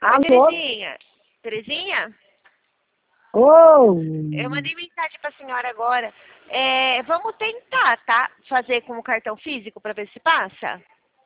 Oi, Alô? Terezinha. Terezinha? Ô, Eu mandei mensagem pra senhora agora. Vamos tentar, tá? Fazer com o cartão físico pra ver se passa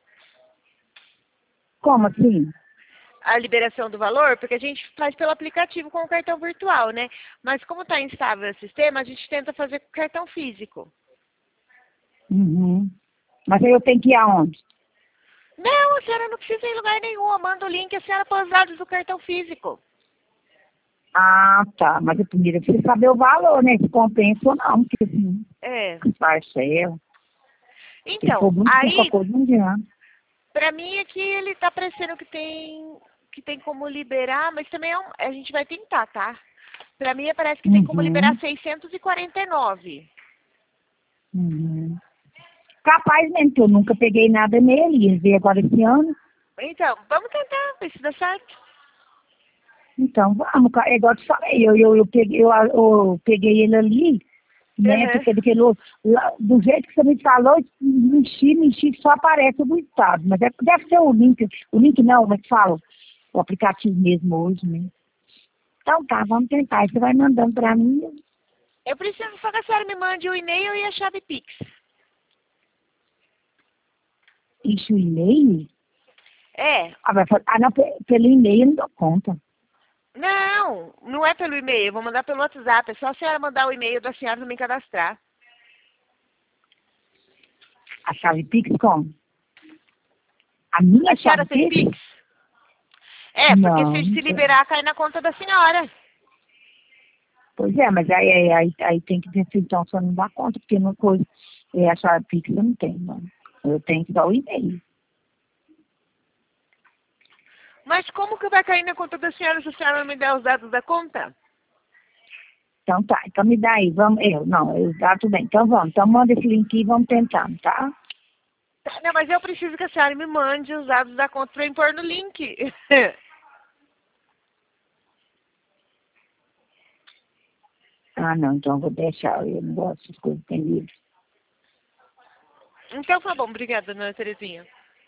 como assim? a liberação do valor, porque a gente faz pelo aplicativo com o cartão virtual, né? Mas como tá instável o sistema, a gente tenta fazer com o cartão físico. Uhum. Mas aí eu tenho que ir aonde? Não, a senhora não precisa ir em lugar nenhum. Eu mando o link e a senhora põe os dados do cartão físico. Ah, tá. Mas eu primeiro preciso saber o valor, né? Se compensa ou não, porque assim, É. parcela. Se Então, for muito pouca aí, coisa, não adianta. pra mim aqui ele tá parecendo que tem como liberar, mas também a gente vai tentar, tá? Pra mim parece que tem como liberar Uhum. 649. Uhum. Capaz mesmo, que eu nunca peguei nada nele. Ele veio agora esse ano. Então, vamos tentar ver se dá certo. Então, vamos. É igual eu te falei. Eu peguei ele ali, né? Uhum. Porque do jeito que você me falou, mexi, só aparece o estado. Mas deve ser o link. O link não, mas fala. O aplicativo mesmo hoje, né? Então tá, vamos tentar. Aí você vai mandando pra mim. Eu preciso só que a senhora me mande o e-mail e a chave Pix. Ixi, o e-mail? É. Não, pelo e-mail eu não dou conta. Não, não é pelo e-mail. Eu vou mandar pelo WhatsApp. É só a senhora mandar o e-mail da senhora pra me cadastrar. A chave Pix como? A minha A chave senhora tem Pix? Pix? É, porque Não, se não tem. liberar, cai na conta da senhora. Pois é, mas aí tem que ver se então só não dá conta, porque não coisa. A chave Pix eu não tenho, não. Eu tenho que dar o e-mail. Mas como que vai cair na conta da senhora se a senhora não me der os dados da conta? Então tá, então me dá aí, vamos, tá tudo bem, então vamos, então manda esse link e vamos tentando, tá? Tá, não, mas eu preciso que a senhora me mande os dados da conta pra eu pôr no link. Ah, não, então eu vou deixar, eu não gosto dessas coisas, tem livro. Então tá bom, obrigada, dona Terezinha.